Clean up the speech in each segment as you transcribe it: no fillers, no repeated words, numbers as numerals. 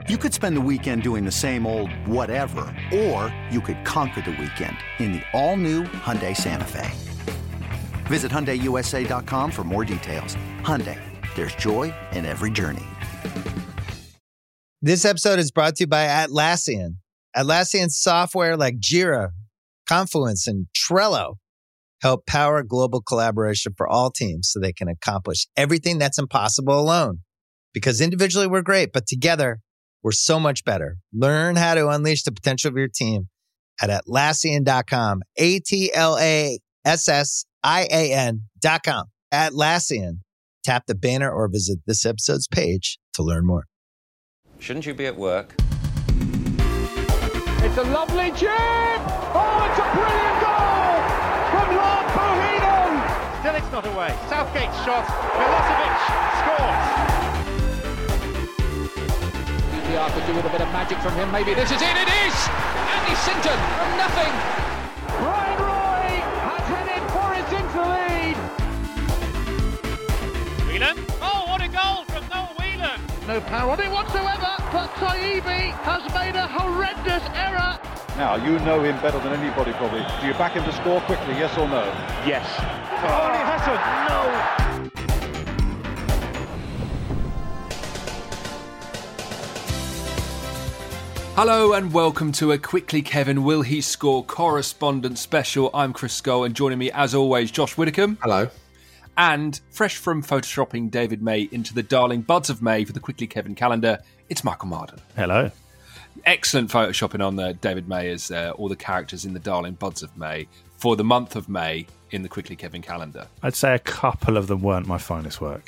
You could spend the weekend doing the same old whatever, or you could conquer the weekend in the all-new Hyundai Santa Fe. Visit HyundaiUSA.com for more details. Hyundai, there's joy in every journey. This episode is brought to you by Atlassian. Atlassian software like Jira, Confluence, and Trello help power global collaboration for all teams so they can accomplish everything that's impossible alone. Because individually we're great, but together we're so much better. Learn how to unleash the potential of your team at Atlassian.com. Atlassian.com. Atlassian. Tap the banner or visit this episode's page to learn more. Shouldn't you be at work? It's a lovely chip! Oh, it's a brilliant goal from Lord Bohinen! Still it's not away. Southgate's shot. Milosevic scores. DPR could do with a bit of magic from him. Maybe this is it. It is! Andy Sinton from nothing. Brian Roy has headed Forest into the lead. Whelan? Oh, what a goal from Noel Whelan! No power on it whatsoever, but Taibbi has made a horrendous error. Now, you know him better than anybody probably. Do you back him to score quickly, yes or no? Yes. Ali Hassan! No! Hello and welcome to a Quickly Kevin Will He Score correspondent special. I'm Chris Skull and joining me as always Josh Widdicombe. Hello. And fresh from photoshopping David May into the darling buds of May for the Quickly Kevin calendar, it's Michael Marden. Hello. Excellent photoshopping on David May as all the characters in the darling buds of May for the month of May in the Quickly Kevin calendar. I'd say a couple of them weren't my finest work.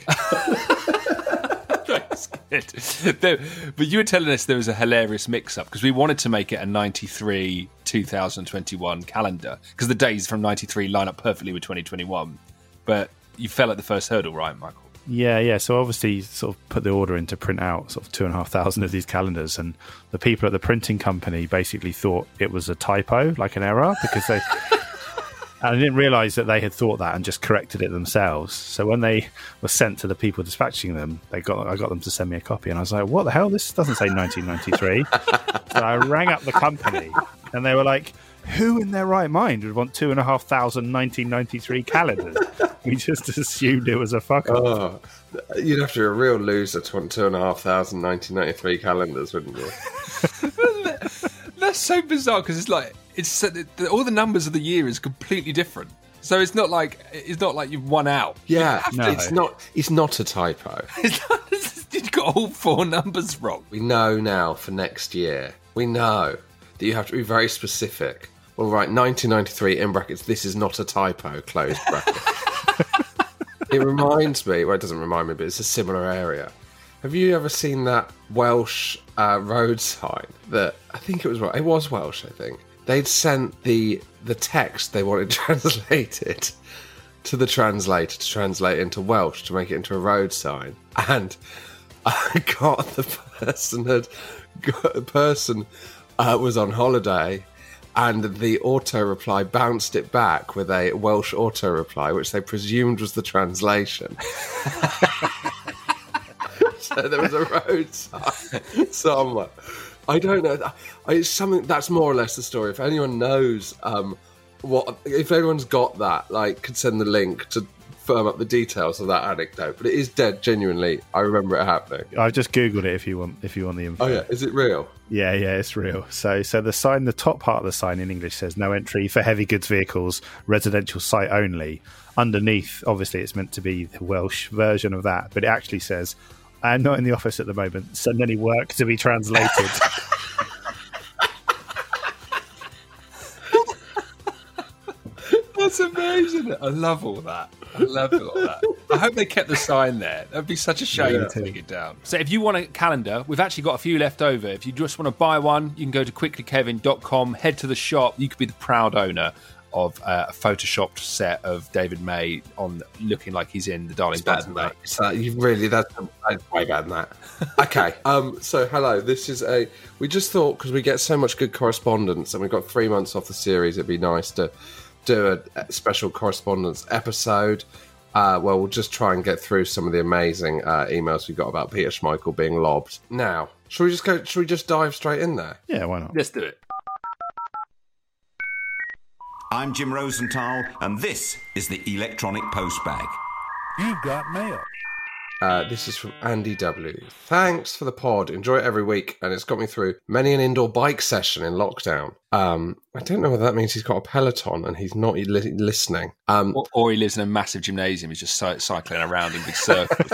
That's good. But you were telling us there was a hilarious mix-up because we wanted to make it a 93 2021 calendar because the days from 93 line up perfectly with 2021. But you fell at the first hurdle, right, Michael? Yeah. So obviously sort of put the order in to print out sort of 2,500 of these calendars, and the people at the printing company basically thought it was a typo, like an error, because they... And I didn't realise that they had thought that and just corrected it themselves. So when they were sent to the people dispatching them, I got them to send me a copy. And I was like, what the hell? This doesn't say 1993. So I rang up the company and they were like, who in their right mind would want 2,500 1993 calendars? We just assumed it was a fuck-up. Oh, you'd have to be a real loser to want 2,500 1993 calendars, wouldn't you? That's so bizarre because it's like all the numbers of the year is completely different. So it's not like you've won out. Yeah, no. It's not a typo. You've got all four numbers wrong. We know now for next year. We know that you have to be very specific. Well, right, 1993 in brackets. This is not a typo. Close bracket. It reminds me. Well, it doesn't remind me, but it's a similar area. Have you ever seen that Welsh road sign? That I think it was Welsh. I think they'd sent the text they wanted translated to the translator to translate into Welsh to make it into a road sign, and I got the person was on holiday. And the auto-reply bounced it back with a Welsh auto-reply, which they presumed was the translation. So there was a road sign somewhere. I don't know. It's something that's more or less the story. If anyone knows if anyone's got that, could send the link to firm up the details of that anecdote. But it is dead, genuinely. I remember it happening. I've just Googled it if you want the info. Oh yeah, is it real? Yeah, it's real. So the sign, the top part of the sign in English says no entry for heavy goods vehicles, residential site only. Underneath, obviously, it's meant to be the Welsh version of that, but it actually says, I am not in the office at the moment. Send any work to be translated. That's amazing. I love all that. I hope they kept the sign there. That'd be such a shame to take it down. So if you want a calendar, we've actually got a few left over. If you just want to buy one, you can go to quicklykevin.com, head to the shop. You could be the proud owner of a photoshopped set of David May on looking like he's in the Darling Buds. That's way better than that. Okay, so hello. This is we just thought, because we get so much good correspondence and we've got 3 months off the series, it'd be nice to do a special correspondence episode. Well, we'll just try and get through some of the amazing emails we got about Peter Schmeichel being lobbed. Now, should we just dive straight in there? Yeah, why not? Let's do it. I'm Jim Rosenthal, and this is the Electronic Postbag. You've got mail. This is from Andy W. Thanks for the pod. Enjoy it every week, and it's got me through many an indoor bike session in lockdown. I don't know whether that means he's got a Peloton and he's not listening. Or he lives in a massive gymnasium. He's just cycling around in big circles.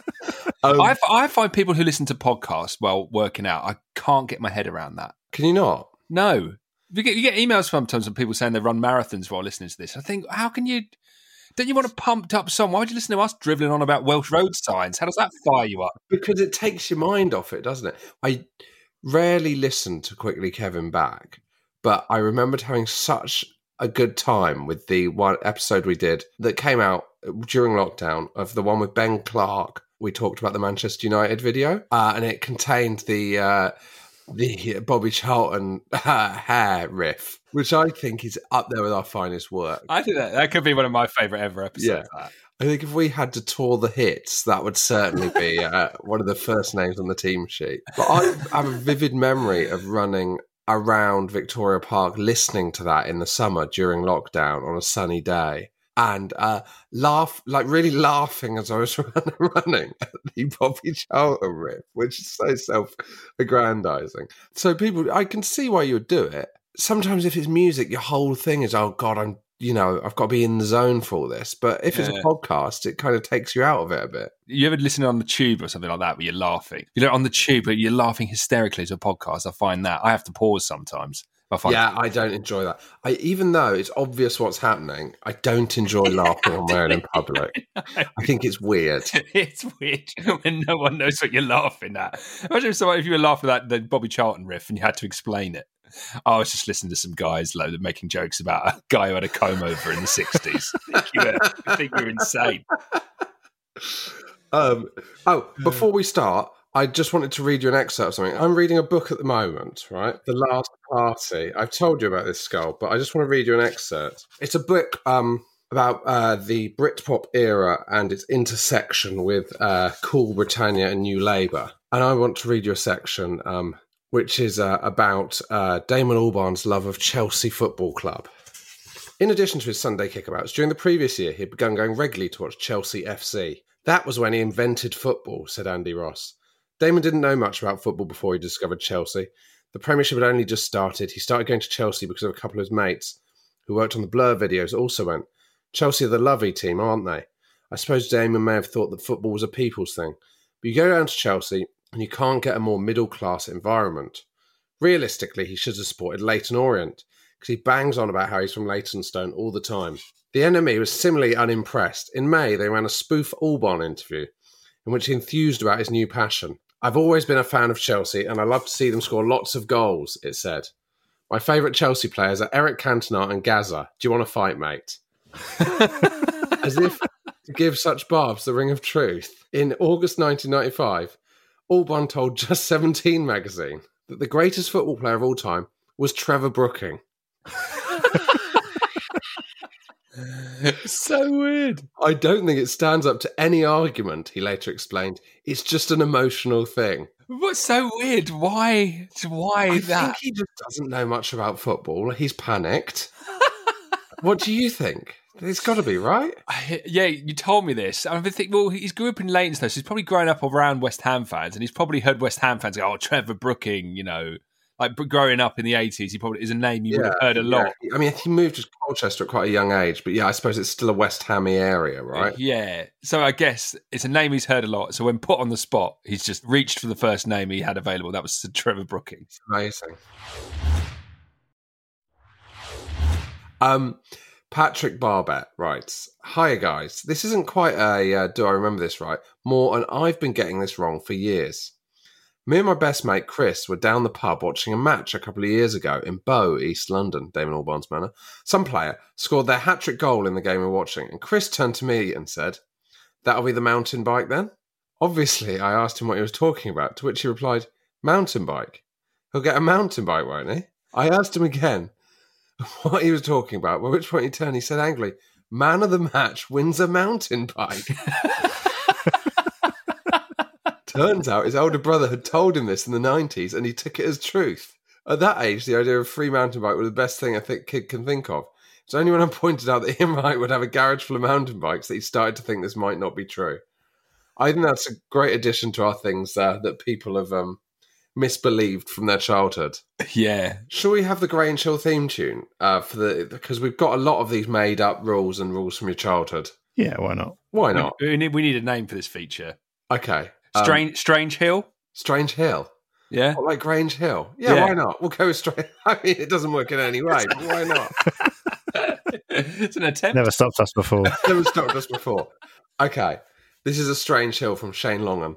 I find people who listen to podcasts while working out, I can't get my head around that. Can you not? No. You get emails sometimes from people saying they run marathons while listening to this. I think, how can you... Don't you want a pumped up song? Why would you listen to us drivelling on about Welsh road signs? How does that fire you up? Because it takes your mind off it, doesn't it? I rarely listen to Quickly Kevin back, but I remembered having such a good time with the one episode we did that came out during lockdown of the one with Ben Clark. We talked about the Manchester United video, and it contained the Bobby Charlton hair riff, which I think is up there with our finest work. I think that could be one of my favourite ever episodes. Yeah. I think if we had to tour the hits, that would certainly be one of the first names on the team sheet. But I have a vivid memory of running around Victoria Park listening to that in the summer during lockdown on a sunny day. And really laughing as I was running at the Bobby Charlton riff, which is so self-aggrandizing. So people, I can see why you would do it. Sometimes if it's music, your whole thing is, oh God, I've got to be in the zone for all this. But if it's a podcast, it kind of takes you out of it a bit. You ever listen on the tube or something like that where you're laughing? On the tube, but you're laughing hysterically to a podcast. I find that. I have to pause sometimes. I don't enjoy that. Even though it's obvious what's happening, I don't enjoy laughing on my own in public. I think it's weird. It's weird when no one knows what you're laughing at. Imagine if you were laughing at the Bobby Charlton riff and you had to explain it. I was just listening to some guys making jokes about a guy who had a comb over in the 60s. I think you're insane. Before we start, I just wanted to read you an excerpt of something. I'm reading a book at the moment, right? The Last Party. I've told you about this, Skull, but I just want to read you an excerpt. It's a book about the Britpop era and its intersection with Cool Britannia and New Labour. And I want to read you a section which is about Damon Albarn's love of Chelsea Football Club. In addition to his Sunday kickabouts, during the previous year, he'd begun going regularly to watch Chelsea FC. That was when he invented football, said Andy Ross. Damon didn't know much about football before he discovered Chelsea. The Premiership had only just started. He started going to Chelsea because of a couple of his mates who worked on the Blur videos also went, Chelsea are the lovey team, aren't they? I suppose Damon may have thought that football was a people's thing. But you go down to Chelsea and you can't get a more middle-class environment. Realistically, he should have supported Leyton Orient because he bangs on about how he's from Leytonstone all the time. The NME was similarly unimpressed. In May, they ran a spoof Albarn interview in which he enthused about his new passion. I've always been a fan of Chelsea and I love to see them score lots of goals, it said. My favourite Chelsea players are Eric Cantona and Gaza. Do you want to fight, mate? As if to give such barbs the ring of truth. In August 1995, Albarn told Just 17 magazine that the greatest football player of all time was Trevor Brooking. So weird. I don't think it stands up to any argument, he later explained. It's just an emotional thing. What's so weird? Why I that? think he just doesn't know much about football. He's panicked. What do you think? It's got to be, right? Yeah, you told me this. I've been thinking, well, he's grew up in Leytonstone, so he's probably grown up around West Ham fans, and he's probably heard West Ham fans go, oh, Trevor Brooking, like growing up in the 80s, he probably is a name you would have heard a lot. I mean, he moved to Colchester at quite a young age, but yeah, I suppose it's still a West Ham-y area, right? Yeah. So I guess it's a name he's heard a lot. So when put on the spot, he's just reached for the first name he had available. That was Trevor Brooking. It's amazing. Patrick Barbet writes, hiya guys, this isn't quite a do I remember this right? More an I've been getting this wrong for years. Me and my best mate Chris were down the pub watching a match a couple of years ago in Bow, East London, Damon Albarn's manor. Some player scored their hat-trick goal in the game we were watching, and Chris turned to me and said, that'll be the mountain bike then? Obviously, I asked him what he was talking about, to which he replied, mountain bike. He'll get a mountain bike, won't he? I asked him again what he was talking about, at which point he turned, he said angrily, Man of the match wins a mountain bike. Turns out his older brother had told him this in the 90s and he took it as truth. At that age, the idea of a free mountain bike was the best thing a kid can think of. It's only when I pointed out that Imrite would have a garage full of mountain bikes that he started to think this might not be true. I think that's a great addition to our things that people have misbelieved from their childhood. Yeah. Shall we have the Grange Hill theme tune because we've got a lot of these made up rules and rules from your childhood? Yeah, why not? Why not? We need a name for this feature. Okay. Strange Hill? Strange Hill? Yeah. Like Grange Hill? Yeah, why not? We'll go with Strange. I mean, it doesn't work in any way, but why not? It's an attempt. Never stopped us before. Never stopped us before. Okay. This is a Strange Hill from Shane Longham.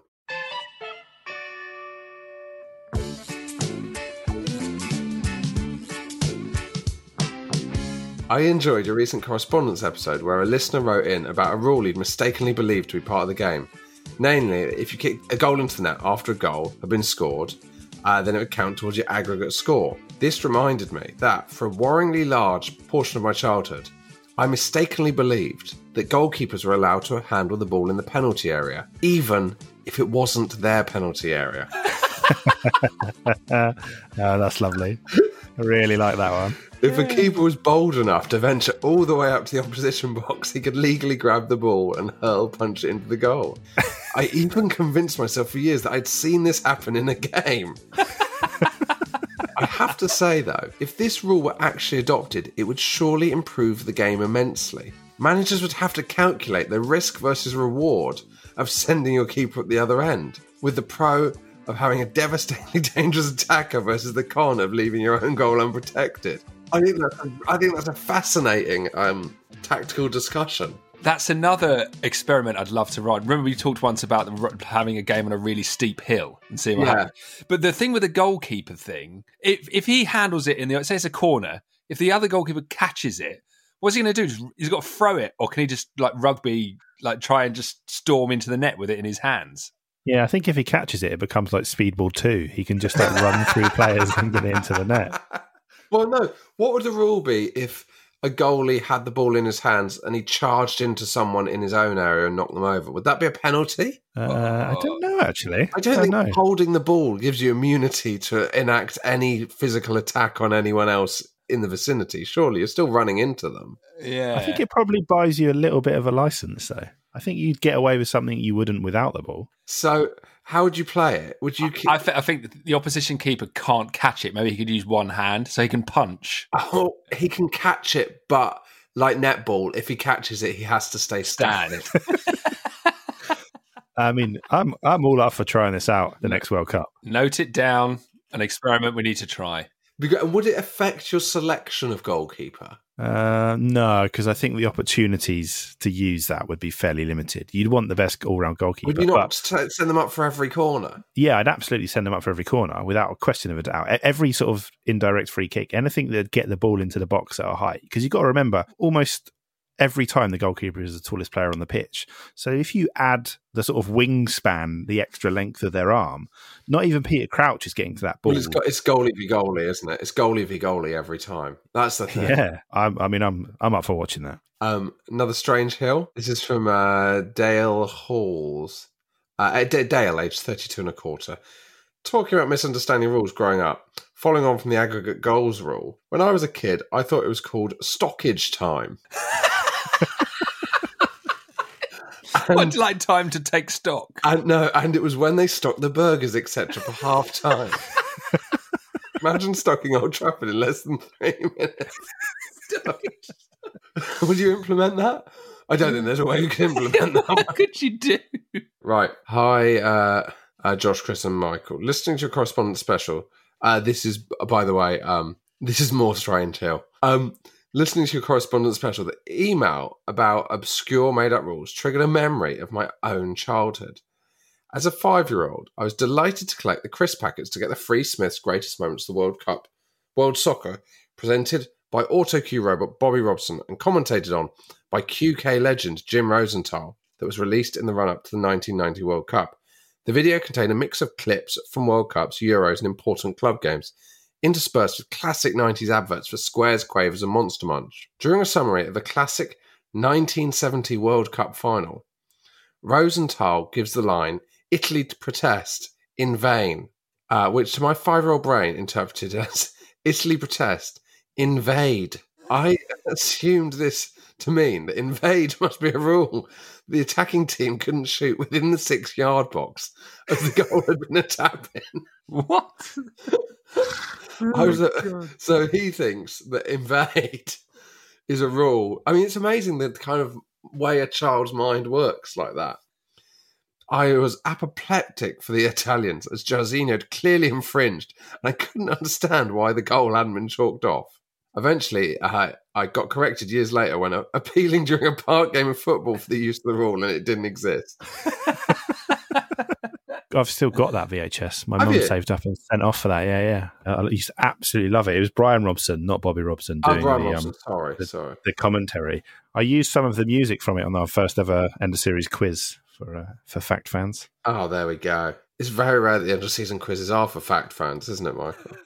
I enjoyed your recent correspondence episode where a listener wrote in about a rule he'd mistakenly believed to be part of the game. Namely, if you kick a goal into the net after a goal had been scored, then it would count towards your aggregate score. This reminded me that, for a worryingly large portion of my childhood, I mistakenly believed that goalkeepers were allowed to handle the ball in the penalty area, even if it wasn't their penalty area. Oh, that's lovely. I really like that one. If a keeper was bold enough to venture all the way up to the opposition box, he could legally grab the ball and punch it into the goal. I even convinced myself for years that I'd seen this happen in a game. I have to say, though, if this rule were actually adopted, it would surely improve the game immensely. Managers would have to calculate the risk versus reward of sending your keeper at the other end, with the pro of having a devastatingly dangerous attacker versus the con of leaving your own goal unprotected. I think that's a fascinating tactical discussion. That's another experiment I'd love to run. Remember we talked once about having a game on a really steep hill and seeing what happens. But the thing with the goalkeeper thing, if he handles it say it's a corner, if the other goalkeeper catches it, what's he going to do? He's got to throw it, or can he just like rugby, like try and just storm into the net with it in his hands? Yeah, I think if he catches it, it becomes like Speedball 2. He can just like run through players and get it into the net. Well, no. What would the rule be if a goalie had the ball in his hands and he charged into someone in his own area and knocked them over? Would that be a penalty? I don't know, actually. I don't think holding the ball gives you immunity to enact any physical attack on anyone else in the vicinity. Surely you're still running into them. Yeah. I think it probably buys you a little bit of a license, though. I think you'd get away with something you wouldn't without the ball. So how would you play it? Would you? I think the opposition keeper can't catch it. Maybe he could use one hand, so he can punch. Oh, he can catch it, but like netball, if he catches it, he has to stay standing. I mean, I'm all up for trying this out the next World Cup. Note it down. An experiment we need to try. Would it affect your selection of goalkeeper? No, because I think the opportunities to use that would be fairly limited. You'd want the best all-round goalkeeper. Would you not send them up for every corner? Yeah, I'd absolutely send them up for every corner without a question of a doubt. Every sort of indirect free kick, anything that'd get the ball into the box at a height. Because you've got to remember, almost every time the goalkeeper is the tallest player on the pitch. So if you add the sort of wingspan, the extra length of their arm, not even Peter Crouch is getting to that ball. Well, it's goalie v goalie, isn't it? It's goalie v goalie every time. That's the thing. Yeah, I'm up for watching that. Another Strange Hill. This is from Dale Halls. Dale, aged 32 and a quarter. Talking about misunderstanding rules growing up, following on from the aggregate goals rule. When I was a kid, I thought it was called stockage time. I'd like time to take stock. And it was when they stocked the burgers, etc., for half time. Imagine stocking Old Trafford in less than 3 minutes. Would you implement that? I don't think there's a way you can implement that. What could you do? Right. Hi, Josh, Chris, and Michael. Listening to your correspondence special. This is, by the way, this is more Strange Hill. Listening to your correspondence special, the email about obscure made-up rules triggered a memory of my own childhood. As a 5-year-old, I was delighted to collect the crisp packets to get the free Smith's Greatest Moments of the World Cup, World Soccer, presented by AutoCue robot Bobby Robson and commentated on by QK legend Jim Rosenthal, that was released in the run-up to the 1990 World Cup. The video contained a mix of clips from World Cups, Euros and important club games, interspersed with classic 90s adverts for Squares, Quavers and Monster Munch. During a summary of the classic 1970 World Cup final. Rosenthal gives the line, Italy to protest in vain, which to my 5-year-old brain interpreted as Italy protest, invade. I assumed this to mean that invade must be a rule. The attacking team couldn't shoot within the 6-yard box as the goal had been a tap-in. What? So he thinks that invade is a rule. I mean, it's amazing the kind of way a child's mind works like that. I was apoplectic for the Italians as Jorginho had clearly infringed, and I couldn't understand why the goal hadn't been chalked off. Eventually, I got corrected years later when appealing during a park game of football for the use of the rule, and it didn't exist. I've still got that VHS. My mum saved up and sent off for that. Yeah. I used to absolutely love it. It was Brian Robson, not Bobby Robson, doing Robson. The commentary. I used some of the music from it on our first ever end of series quiz for Fact fans. Oh, there we go. It's very rare that the end of season quizzes are for Fact fans, isn't it, Michael?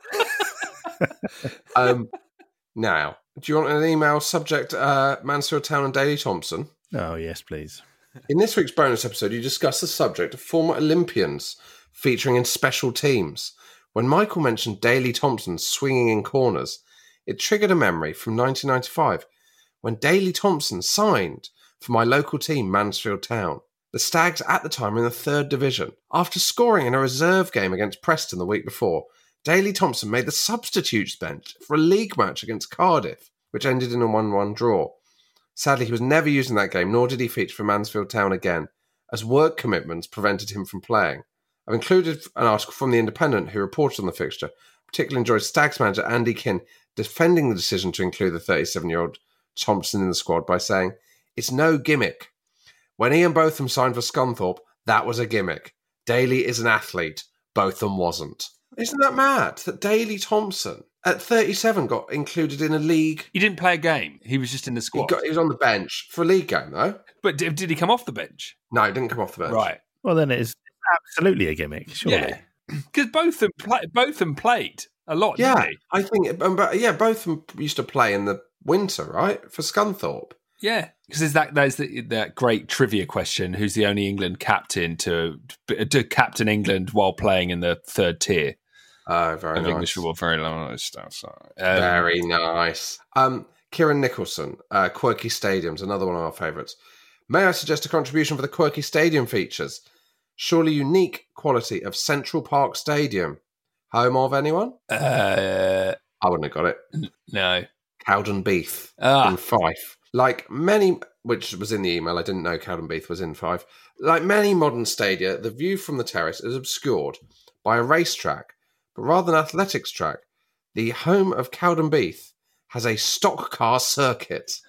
Now, do you want an email subject Mansfield Town and Daley Thompson? Oh, yes, please. In this week's bonus episode, you discuss the subject of former Olympians featuring in special teams. When Michael mentioned Daley Thompson swinging in corners, it triggered a memory from 1995 when Daley Thompson signed for my local team, Mansfield Town. The Stags at the time were in the 3rd Division. After scoring in a reserve game against Preston the week before, Daley Thompson made the substitutes bench for a league match against Cardiff, which ended in a 1-1 draw. Sadly, he was never used in that game, nor did he feature for Mansfield Town again, as work commitments prevented him from playing. I've included an article from The Independent who reported on the fixture. Particularly enjoyed Stags manager Andy Kinn defending the decision to include the 37-year-old Thompson in the squad by saying, "It's no gimmick. When he and Botham signed for Scunthorpe, that was a gimmick. Daley is an athlete. Botham wasn't." Isn't that mad that Daley Thompson at 37 got included in a league? He didn't play a game. He was just in the squad. He was on the bench for a league game, though. But did he come off the bench? No, he didn't come off the bench. Right. Well, then it is absolutely a gimmick, surely. Yeah. Because Botham played a lot, didn't he? I think. Botham used to play in the winter, right, for Scunthorpe. Yeah, because there's that great trivia question: who's the only England captain to captain England while playing in the 3rd tier? Very nice. English football, very long stuff. So, very nice. Kieran Nicholson, Quirky Stadiums, another one of our favourites. May I suggest a contribution for the Quirky Stadium features? Surely unique quality of Central Park Stadium. Home of anyone? I wouldn't have got it. No. Cowdenbeath in Fife. Like many, which was in the email, I didn't know Cowdenbeath was in Fife. Like many modern stadia, the view from the terrace is obscured by a racetrack. But rather than athletics track, the home of Cowdenbeath has a stock car circuit.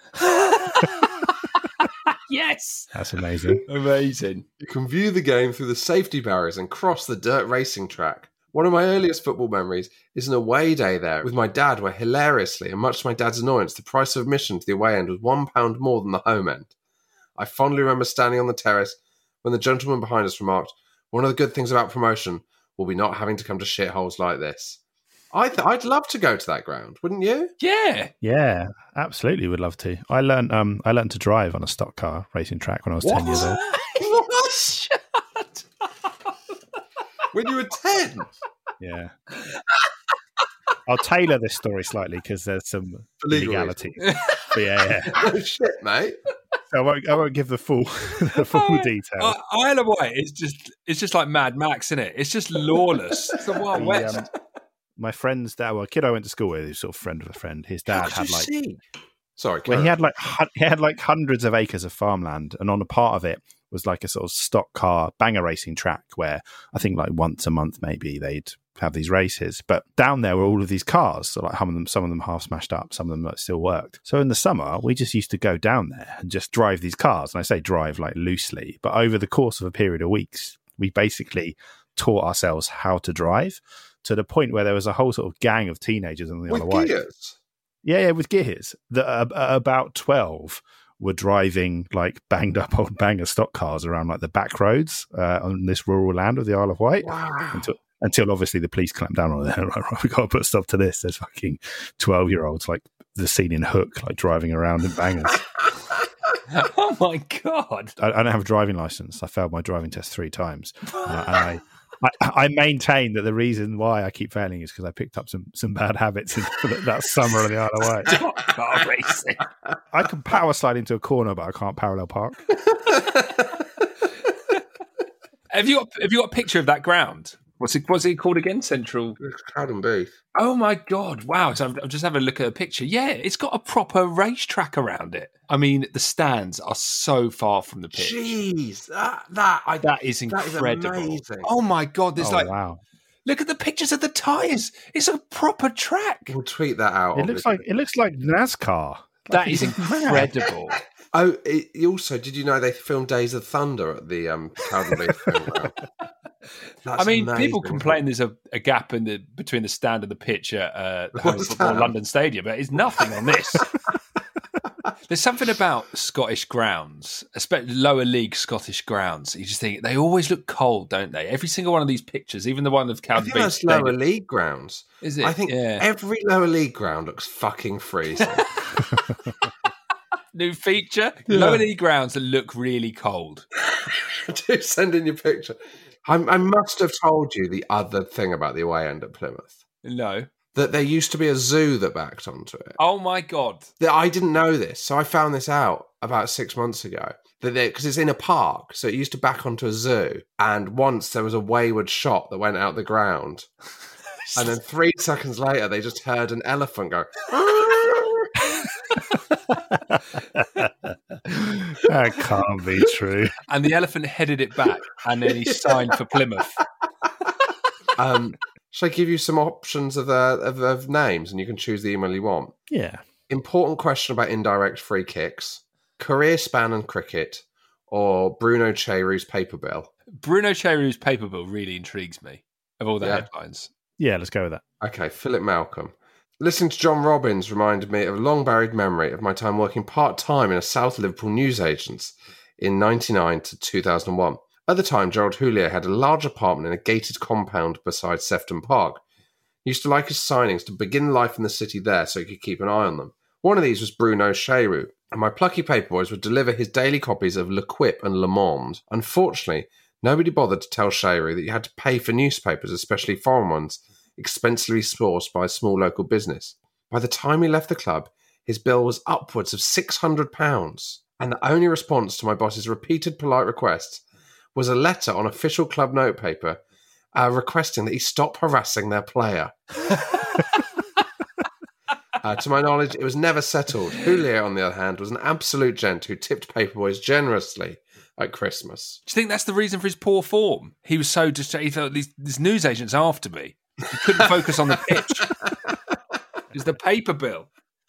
Yes! That's amazing. Amazing. You can view the game through the safety barriers and cross the dirt racing track. One of my earliest football memories is an away day there with my dad where hilariously, and much to my dad's annoyance, the price of admission to the away end was £1 more than the home end. I fondly remember standing on the terrace when the gentleman behind us remarked, "One of the good things about promotion will be not having to come to shitholes like this." I'd love to go to that ground, wouldn't you? Yeah, absolutely would love to. I learned to drive on a stock car racing track when I was 10 years old. What? Shut up. When you were 10? Yeah. I'll tailor this story slightly because there's some illegality. Yeah. Oh, shit, mate. I won't give the full detail. Isle of Wight is just like Mad Max, isn't it? It's just lawless. It's the Wild West. My friend's dad, a kid I went to school with, who's sort of friend of a friend, his dad had like... Sorry, well, he had like hundreds of acres of farmland, and on a part of it was like a sort of stock car banger racing track where I think like once a month maybe they'd have these races. But down there were all of these cars, so like some of them half smashed up, some of them still worked. So in the summer, we just used to go down there and just drive these cars. And I say drive like loosely, but over the course of a period of weeks, we basically taught ourselves how to drive to the point where there was a whole sort of gang of teenagers on the Isle of Wight. Yeah, with gears. That about 12 were driving like banged up old banger stock cars around like the back roads on this rural land of the Isle of Wight. Wow. Until obviously the police clamped down on it. Right, we got to put a stop to this. There's fucking 12-year-olds like the scene in Hook, like driving around in bangers. Oh my God. I don't have a driving license. I failed my driving test 3 times. And I maintain that the reason why I keep failing is because I picked up some bad habits in that summer on the Isle of Wight. Stop car racing. I can power slide into a corner, but I can't parallel park. Have you got a picture of that ground? What's it called again? Central Cowden Booth. Oh my God! Wow! So I'm just having a look at a picture. Yeah, it's got a proper racetrack around it. I mean, the stands are so far from the pitch. Jeez, that is incredible. That is amazing. Oh my God! There's wow. Look at the pictures of the tyres. It's a proper track. We'll tweet that out. It looks like NASCAR. That is incredible. Oh, did you know they filmed Days of Thunder at the Cowden Booth film ground? I mean, amazing. People complain there's a gap between the stand and the pitch at the Home Football London Stadium, but it's nothing on this. There's something about Scottish grounds, especially lower league Scottish grounds. You just think they always look cold, don't they? Every single one of these pictures, even the one of Cowden Booth. That's lower league grounds. Is it? I think every lower league ground looks fucking freezing. New feature: lower league grounds that look really cold. Do send in your picture. I must have told you the other thing about the away end at Plymouth. No. That there used to be a zoo that backed onto it. Oh my God. I didn't know this, so I found this out about 6 months ago. Because it's in a park, so it used to back onto a zoo. And once there was a wayward shot that went out the ground. And then 3 seconds later, they just heard an elephant go... That can't be true. And the elephant headed it back, and then he signed for Plymouth. Shall I give you some options of names, and you can choose the email you want? Yeah. Important question about indirect free kicks, career span and cricket, or Bruno Cheru's paper bill? Bruno Cheru's paper bill really intrigues me, of all the headlines. Yeah, let's go with that. Okay, Philip Malcolm. Listening to John Robbins reminded me of a long-buried memory of my time working part-time in a South Liverpool newsagent's in 1999 to 2001. At the time, Gerald Houllier had a large apartment in a gated compound beside Sefton Park. He used to like his signings to begin life in the city there so he could keep an eye on them. One of these was Bruno Cheru, and my plucky paperboys would deliver his daily copies of L'Equipe and Le Monde. Unfortunately, nobody bothered to tell Cheru that you had to pay for newspapers, especially foreign ones, expensively sourced by a small local business. By the time he left the club, his bill was upwards of £600, and the only response to my boss's repeated polite requests was a letter on official club notepaper requesting that he stop harassing their player. To my knowledge, it was never settled. Houllier, on the other hand, was an absolute gent who tipped paperboys generously at Christmas. Do you think that's the reason for his poor form? He was so distracted. He thought, these newsagents after me. He couldn't focus on the pitch. It was the paper bill.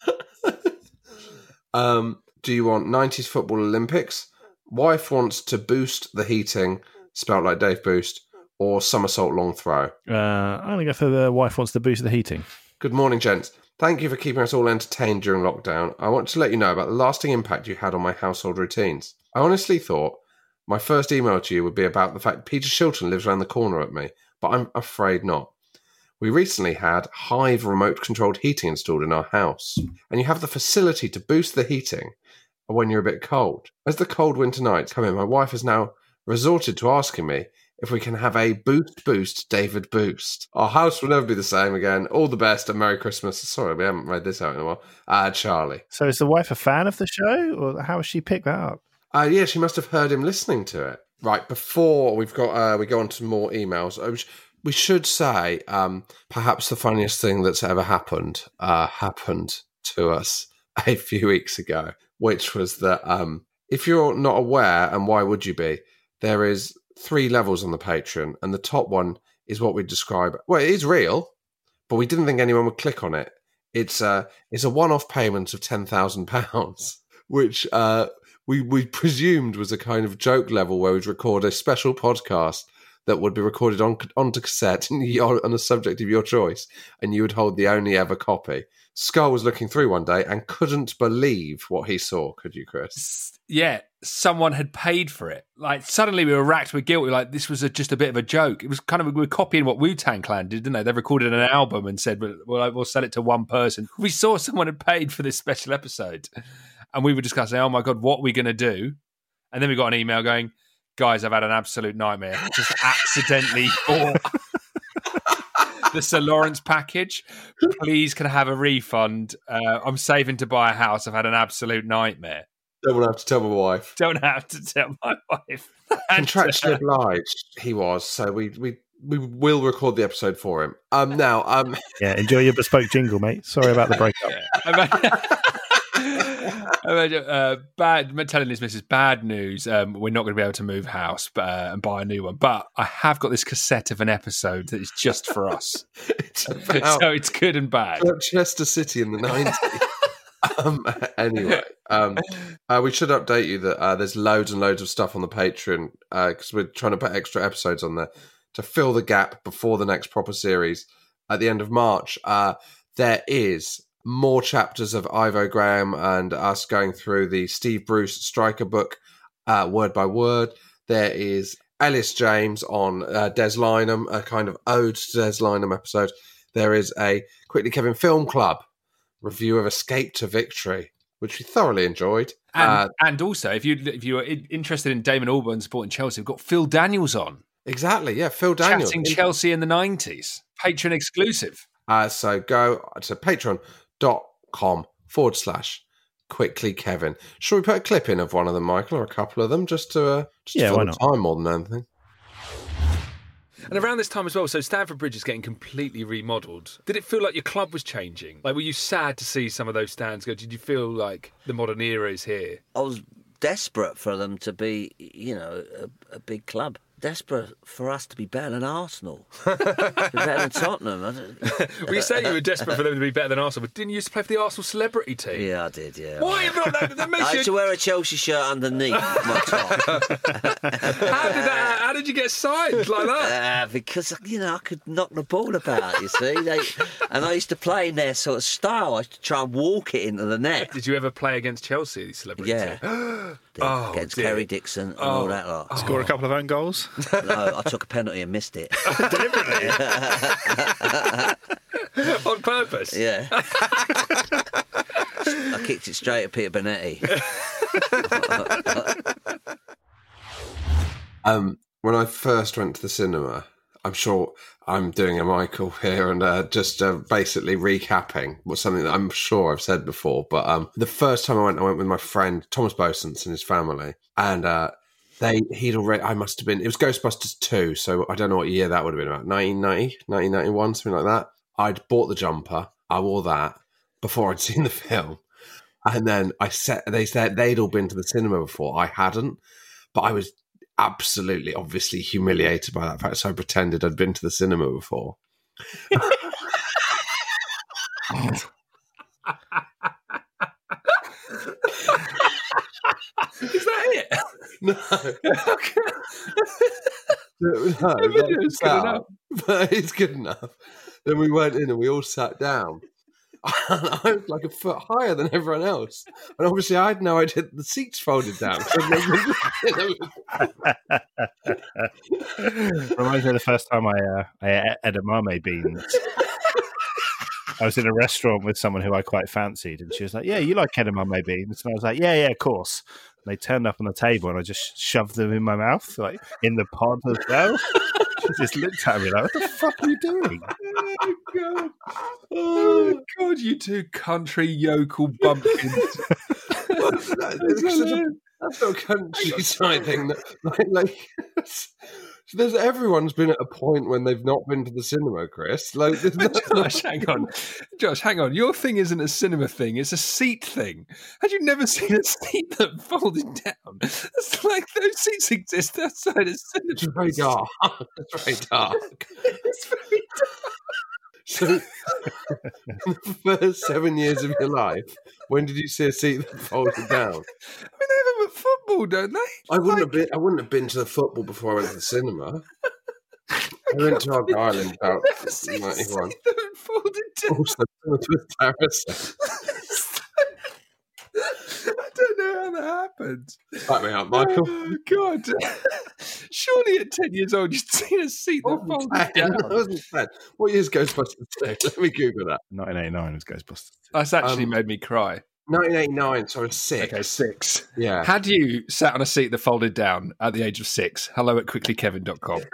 Do you want 90s football Olympics? Wife wants to boost the heating, spelt like Dave Boost, or somersault long throw? I'm going to go for the wife wants to boost the heating. Good morning, gents. Thank you for keeping us all entertained during lockdown. I want to let you know about the lasting impact you had on my household routines. I honestly thought my first email to you would be about the fact Peter Shilton lives around the corner at me, but I'm afraid not. We recently had Hive remote-controlled heating installed in our house, and you have the facility to boost the heating when you're a bit cold. As the cold winter nights come in, my wife has now resorted to asking me if we can have a boost David Boost. Our house will never be the same again. All the best and Merry Christmas. Sorry, we haven't read this out in a while. Charlie. So is the wife a fan of the show, or how has she picked that up? Yeah, she must have heard him listening to it. Right, before we go on to more emails, we should say perhaps the funniest thing that's ever happened to us a few weeks ago, which was that if you're not aware, and why would you be, there is 3 levels on the Patreon, and the top one is what we describe. Well, it is real, but we didn't think anyone would click on it. It's a one-off payment of £10,000, which we presumed was a kind of joke level where we'd record a special podcast that would be recorded onto cassette on a subject of your choice, and you would hold the only ever copy. Skull was looking through one day and couldn't believe what he saw. Could you, Chris? Yeah, someone had paid for it. Like, suddenly we were racked with guilt. We were like, this was just a bit of a joke. It was kind of, we were copying what Wu-Tang Clan did, didn't they? They recorded an album and said, we'll sell it to one person. We saw someone had paid for this special episode. and we were discussing, oh my God, what are we going to do? And then we got an email going, guys, I've had an absolute nightmare. Just accidentally bought the Sir Lawrence package. Please, can I have a refund? I'm saving to buy a house. I've had an absolute nightmare. Don't want to have to tell my wife. Don't have to tell my wife. Contractually obliged, he was. So we will record the episode for him. Yeah, enjoy your bespoke jingle, mate. Sorry about the breakup. Telling his missus, bad news. We're not going to be able to move house and buy a new one. But I have got this cassette of an episode that is just for us. So it's good and bad. Chester City in the 90s. Anyway, we should update you that there's loads and loads of stuff on the Patreon because we're trying to put extra episodes on there to fill the gap before the next proper series at the end of March. There is more chapters of Ivo Graham and us going through the Steve Bruce Striker book word by word. There is Ellis James on Des Lynam, a kind of ode to Des Lynam episode. There is a Quickly Kevin Film Club review of Escape to Victory, which we thoroughly enjoyed. And also, if you are interested in Damon Albarn supporting Chelsea, we've got Phil Daniels on. Exactly, yeah, Phil Daniels. Chatting Chelsea in the 90s. Patreon exclusive. So go to patreon.com/Quickly Kevin. Shall we put a clip in of one of them, Michael, or a couple of them, just to fill the time more than anything? And around this time as well, so Stamford Bridge is getting completely remodelled. Did it feel like your club was changing? Like, were you sad to see some of those stands go? Did you feel like the modern era is here? I was desperate for them to be, a big club. Desperate for us to be better than Arsenal. Better than Tottenham. Well, you say you were desperate for them to be better than Arsenal, but didn't you used to play for the Arsenal celebrity team? Yeah, I did, yeah. Why have you got that? I had to wear a Chelsea shirt underneath my top. How did you get signed like that? Because, I could knock the ball about, you see. And I used to play in their sort of style. I used to try and walk it into the net. Did you ever play against Chelsea, the celebrity team? Against Kerry Dixon and all that lot. Score a couple of own goals? No, I took a penalty and missed it. Deliberately? On purpose? Yeah. I kicked it straight at Peter Bonetti. When I first went to the cinema, I'm sure I'm doing a Michael here and just basically recapping something that I'm sure I've said before. But the first time I went with my friend Thomas Bosens and his family, and he'd already, I must have been, it was Ghostbusters 2, so I don't know what year that would have been, about 1990, 1991, something like that. I'd bought the jumper, I wore that before I'd seen the film, and then they said they'd all been to the cinema before, I hadn't, but I was absolutely, obviously humiliated by that fact, so I pretended I'd been to the cinema before. Is that it? No. It's good enough. But it's good enough. Then we went in and we all sat down. I was like a foot higher than everyone else. And obviously I had no idea that the seats folded down. Reminds me of the first time I ate edamame beans. I was in a restaurant with someone who I quite fancied, and she was like, "Yeah, you like edamame beans?" And I was like, "Yeah, of course." And they turned up on the table, and I just shoved them in my mouth, like in the pod as well. She just looked at me like, "What the fuck are you doing?" Oh God, you two country yokel bumpkins. That's not a countryside thing. There's everyone's been at a point when they've not been to the cinema, Chris. Like, Josh, hang on. Your thing isn't a cinema thing; it's a seat thing. Had you never seen a seat that folded down? It's like those seats exist outside of cinema. It's very dark. It's very dark. It's very dark. So, in the first 7 years of your life, when did you see a seat that folded down? I mean, they have them at football, don't they? I wouldn't have been to the football before I went to the cinema. I went to Ark Island about 91. Also, with Harrison. I don't know how that happened. Back me up, Michael. Oh, God. Surely at 10 years old, you'd seen a seat that folded down. I wasn't 10. What year's Ghostbusters 2? Let me Google that. 1989 was Ghostbusters 2. That's actually made me cry. 1989, so I was 6. Okay, 6. Yeah. Had you sat on a seat that folded down at the age of 6? hello@quicklykevin.com.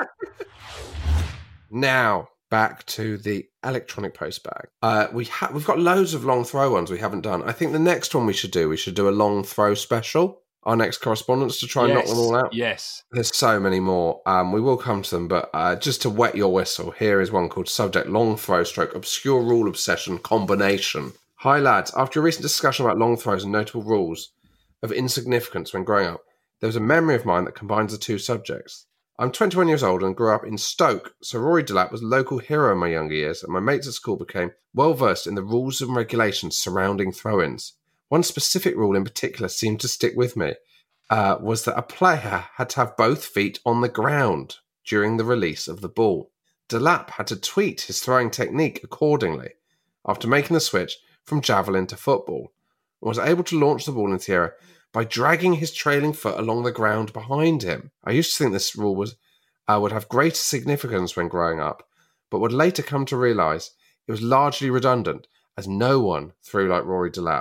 Now, back to the electronic postbag. We've got loads of long throw ones we haven't done. I think the next one we should do a long throw special. Our next correspondence to try and knock them all out. Yes. There's so many more. We will come to them, but just to wet your whistle, here is one called Subject Long Throw Stroke Obscure Rule Obsession Combination. Hi lads, after a recent discussion about long throws and notable rules of insignificance when growing up, there was a memory of mine that combines the two subjects. I'm 21 years old and grew up in Stoke, so Rory Delap was a local hero in my younger years, and my mates at school became well versed in the rules and regulations surrounding throw-ins. One specific rule in particular seemed to stick with me, was that a player had to have both feet on the ground during the release of the ball. Delap had to tweak his throwing technique accordingly after making the switch from javelin to football, and was able to launch the ball into the air by dragging his trailing foot along the ground behind him. I used to think this rule would have greater significance when growing up, but would later come to realise it was largely redundant, as no one threw like Rory Delap.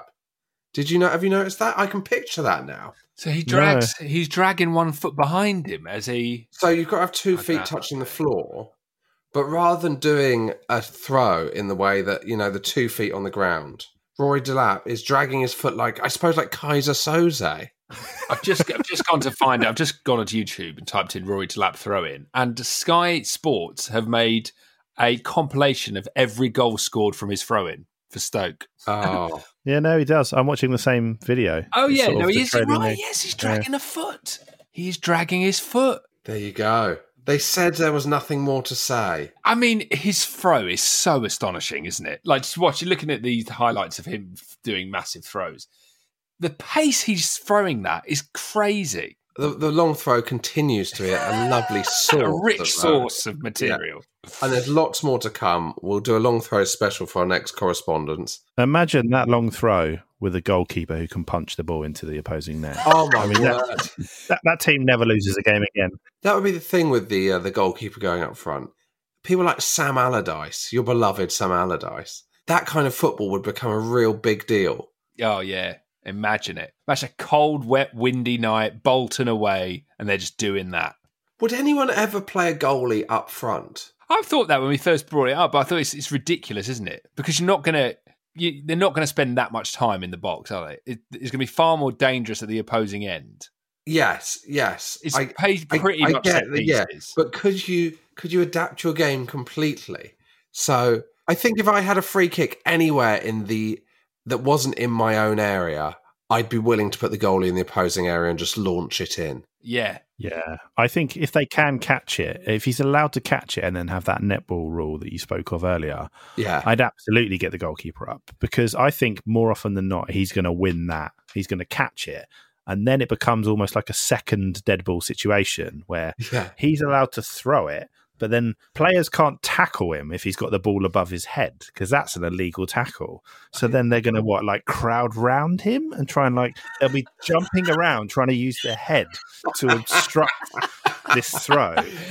Have you noticed that? I can picture that now. So he's dragging one foot behind him as he... So you've got to have 2 feet touching the floor, but rather than doing a throw in the way that, the 2 feet on the ground, Rory Delap is dragging his foot like Kaiser Soze. I've just gone to find out. I've just gone onto YouTube and typed in Rory Delap throw-in, and Sky Sports have made a compilation of every goal scored from his throw-in for Stoke. Oh. Yeah, no, he does. I'm watching the same video. Oh, yeah. No, he is right. Yes, he's dragging a foot. He's dragging his foot. There you go. They said there was nothing more to say. I mean, his throw is so astonishing, isn't it? Like, just watch, you're looking at these highlights of him doing massive throws. The pace he's throwing that is crazy. The long throw continues to be a lovely source. A rich source of material. Yeah. And there's lots more to come. We'll do a long throw special for our next correspondence. Imagine that long throw with a goalkeeper who can punch the ball into the opposing net. Oh, my word. That team never loses a game again. That would be the thing with the goalkeeper going up front. People like Sam Allardyce, your beloved Sam Allardyce, that kind of football would become a real big deal. Oh, yeah. Imagine it. Imagine a cold, wet, windy night, Bolton away, and they're just doing that. Would anyone ever play a goalie up front? I thought that when we first brought it up, but I thought it's ridiculous, isn't it? Because they're not going to spend that much time in the box, are they? It's going to be far more dangerous at the opposing end. Yes. It's pretty much set pieces. Yeah. But could you adapt your game completely? So I think if I had a free kick anywhere that wasn't in my own area, I'd be willing to put the goalie in the opposing area and just launch it in. Yeah. Yeah. I think if they can catch it, if he's allowed to catch it and then have that netball rule that you spoke of earlier, I'd absolutely get the goalkeeper up, because I think more often than not, he's going to win that. He's going to catch it. And then it becomes almost like a second dead ball situation where he's allowed to throw it, but then players can't tackle him if he's got the ball above his head, because that's an illegal tackle. So then they're going to crowd round him and try and they'll be jumping around trying to use their head to obstruct this throw.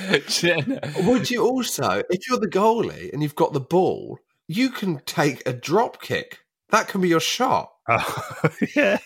Would you also, if you're the goalie and you've got the ball, you can take a drop kick. That can be your shot. Oh, yeah.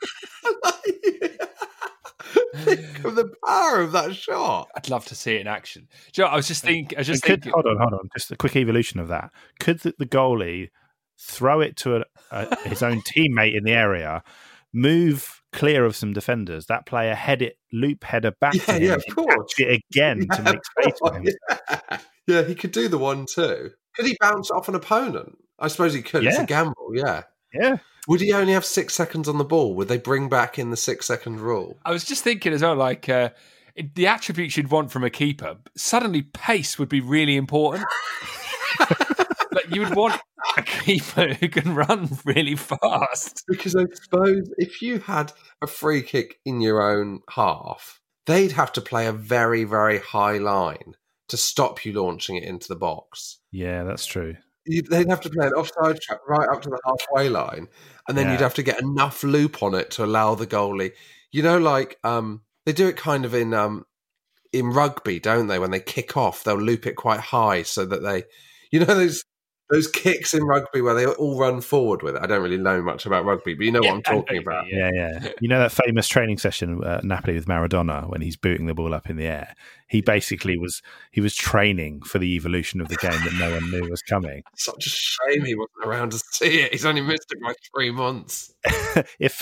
Think of the power of that shot. I'd love to see it in action. Do you know, I was just thinking. Hold on. Just a quick evolution of that. Could the goalie throw it to his own teammate in the area, move clear of some defenders, that player loop header back to him, of course, catch it again to make space for him? Yeah, he could do the 1-2. Could he bounce off an opponent? I suppose he could. Yeah. It's a gamble, yeah. Yeah. Would he only have 6 seconds on the ball? Would they bring back in the 6-second rule? I was just thinking as well, the attributes you'd want from a keeper, suddenly pace would be really important. You would want a keeper who can run really fast. Because I suppose if you had a free kick in your own half, they'd have to play a very, very high line to stop you launching it into the box. Yeah, that's true. They'd have to play an offside trap right up to the halfway line, and then you'd have to get enough loop on it to allow the goalie. They do it kind of in rugby, don't they? When they kick off, they'll loop it quite high so that those Those kicks in rugby where they all run forward with it. I don't really know much about rugby, but you know what I'm talking about. Yeah. You know that famous training session at Napoli with Maradona when he's booting the ball up in the air? He basically was training for the evolution of the game that no one knew was coming. Such a shame he wasn't around to see it. He's only missed it by 3 months. If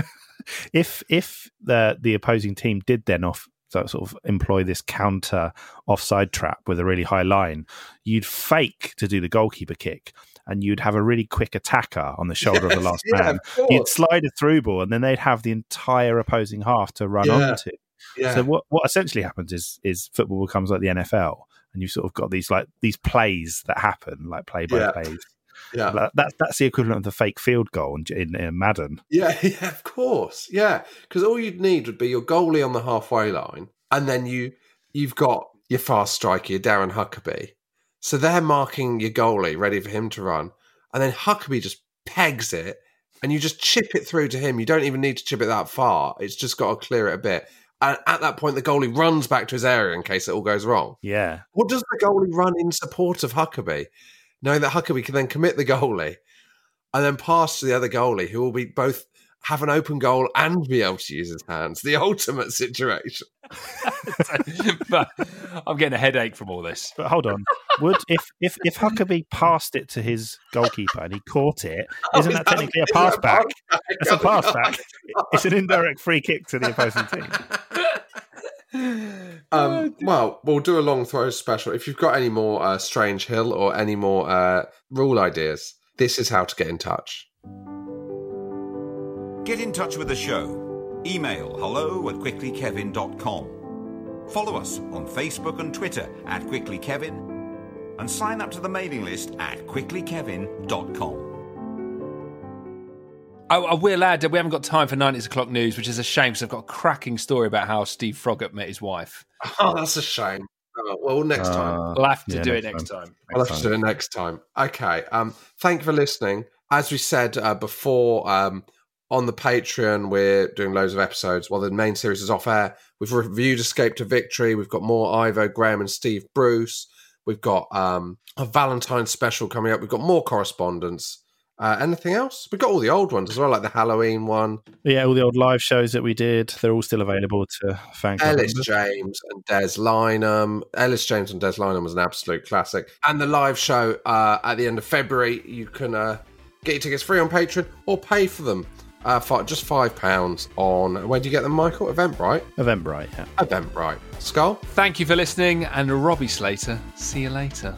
the opposing team did then sort of employ this counter offside trap with a really high line, you'd fake to do the goalkeeper kick and you'd have a really quick attacker on the shoulder of the last man. You'd slide a through ball and then they'd have the entire opposing half to run onto. So what essentially happens is football becomes like the NFL, and you've sort of got these plays that happen, like play-by-plays. Yeah, that's the equivalent of the fake field goal in Madden. Yeah, of course. Yeah, because all you'd need would be your goalie on the halfway line, and then you've got your fast striker, your Darren Huckabee. So they're marking your goalie, ready for him to run, and then Huckabee just pegs it, and you just chip it through to him. You don't even need to chip it that far. It's just got to clear it a bit. And at that point, the goalie runs back to his area in case it all goes wrong. Yeah. What does the goalie run in support of Huckabee? Knowing that Huckabee can then commit the goalie and then pass to the other goalie, who will be both have an open goal and be able to use his hands. The ultimate situation. But I'm getting a headache from all this. But hold on. If Huckabee passed it to his goalkeeper and he caught it, isn't that technically a pass back? It's a pass back. It's an indirect free kick to the opposing team. Well, we'll do a long throws special. If you've got any more Strange Hill or any more rule ideas, this is how to get in touch. Get in touch with the show. Email hello@quicklykevin.com. Follow us on Facebook and Twitter @quicklykevin, and sign up to the mailing list at quicklykevin.com. I will add that we haven't got time for 90s o'clock news, which is a shame because I've got a cracking story about how Steve Froggatt met his wife. Oh, that's a shame. Well, next time. We'll have to do it next time. We'll have to do it next time. Okay. Thank you for listening. As we said before, on the Patreon, we're doing loads of episodes while the main series is off air. We've reviewed Escape to Victory. We've got more Ivo, Graham and Steve Bruce. We've got a Valentine's special coming up. We've got more correspondence. Anything else? We've got all the old ones as well, like the Halloween one. Yeah, all the old live shows that we did. They're all still available to fan club Ellis James and Des Lynam. Ellis James and Des Lynam was an absolute classic. And the live show at the end of February, you can get your tickets free on Patreon or pay for them. For just £5 on, where do you get them, Michael? Eventbrite? Eventbrite, yeah. Eventbrite. Skull? Thank you for listening, and Robbie Slater, see you later.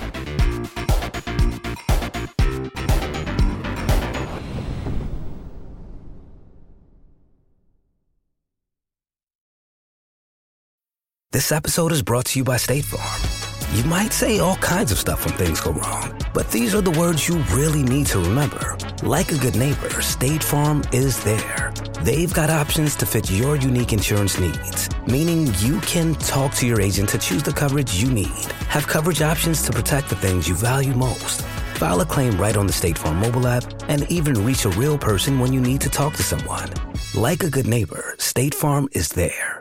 This episode is brought to you by State Farm. You might say all kinds of stuff when things go wrong, but these are the words you really need to remember. Like a good neighbor, State Farm is there. They've got options to fit your unique insurance needs, meaning you can talk to your agent to choose the coverage you need, have coverage options to protect the things you value most, file a claim right on the State Farm mobile app, and even reach a real person when you need to talk to someone. Like a good neighbor, State Farm is there.